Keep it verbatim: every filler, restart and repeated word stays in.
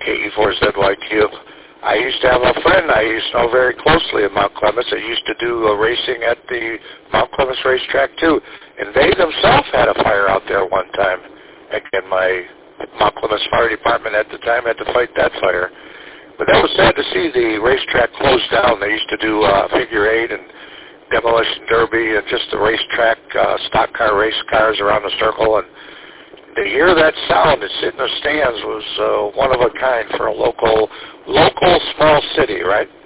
K E four Z Y Q. I used to have a friend I used to know very closely in Mount Clemens that used to do uh, racing at the Mount Clemens racetrack too. And they themselves had a fire out there one time. Again, my Mount Clemens Fire Department at the time had to fight that fire. But that was sad to see the racetrack closed down. They used to do uh, figure eight and demolition derby and just the racetrack, uh, stock car race cars around the circle. And to hear that sound and sit in the stands was uh, one of a kind for a local, local small city, right?